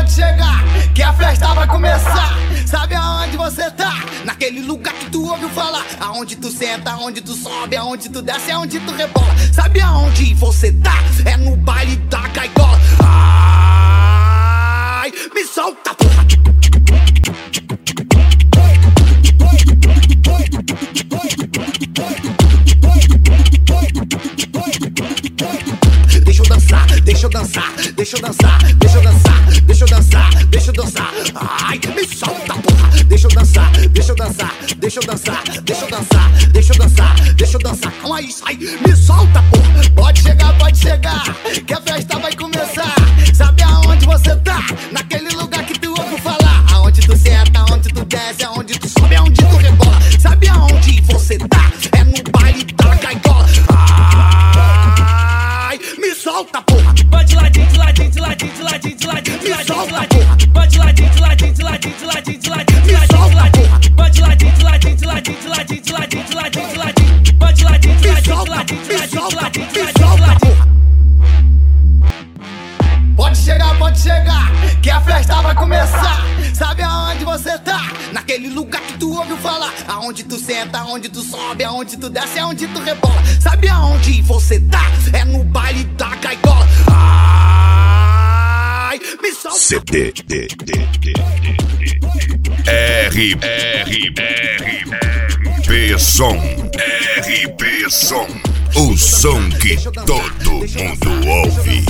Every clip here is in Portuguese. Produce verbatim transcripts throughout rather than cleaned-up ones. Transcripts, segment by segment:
pode chegar, que a festa vai começar. Sabe aonde você tá? Naquele lugar que tu ouviu falar. Aonde tu senta, aonde tu sobe, aonde tu desce, aonde tu rebola. Sabe aonde você tá? É no baile da caigola. Ai, me solta, porra. Deixa eu dançar, deixa eu dançar, deixa eu dançar, deixa eu dançar, deixa eu dançar, deixa eu dançar. Ai, me solta, porra. Deixa eu dançar, deixa eu dançar, deixa eu dançar, deixa eu dançar, deixa eu dançar, deixa eu dançar. Calma aí, sai, me solta, porra. Pode chegar, pode chegar, que a festa vai começar. Sabe aonde você tá? Naquele lugar que tu ouviu falar. Aonde tu senta, aonde tu desce, aonde tu sobe, aonde tu rebola. Sabe aonde você tá? É no baile da caigola. Ai, me solta, porra. Vai de ladinho, de ladinho, de ladinho, de ladinho, de ladinho, de ladinho, de ladinho. Vai de ladinho, de ladinho, de ladinho, de ladinho, de ladinho, de ladinho, de ladinho. Vai de ladinho, de ladinho, de ladinho, de ladinho, de ladinho, de ladinho, de ladinho. Vai de ladinho, de ladinho, de ladinho, de ladinho, de ladinho, de ladinho, de ladinho. Pode chegar, pode chegar, que a festa vai começar. Sabe aonde você tá? Naquele lugar que tu ouviu falar. Aonde tu senta, aonde tu sobe, aonde tu desce, aonde tu rebola. Sabe aonde você tá? É no baile da caigola. Ai, me solta. C D D D D R R R P Som R P Som, o som que todo mundo ouve.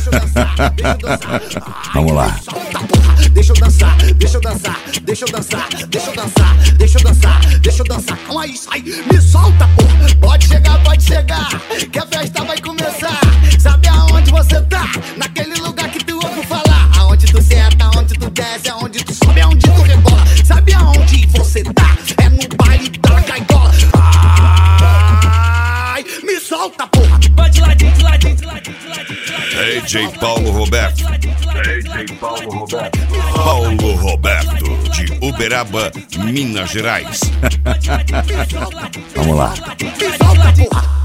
Vamos lá. Deixa eu dançar, deixa eu dançar, deixa eu dançar, deixa eu dançar, deixa eu dançar, deixa eu dançar. Calma aí, sai, me solta, porra. Pode chegar, pode chegar, que a festa vai começar. Sabe aonde você tá? Naquele lugar que tu ouviu falar. Aonde tu senta, aonde tu desce, aonde tu sobe, aonde tu rebola. Sabe aonde você tá? É no baile da caigola. Ai, me solta, porra. Vai de ladinho, de ladinho, de ladinho, de ladinho, de ladinho. D J Paulo Roberto. D J Paulo Roberto. Paulo Roberto, de Uberaba, Minas Gerais. Vamos lá. Me solta, porra.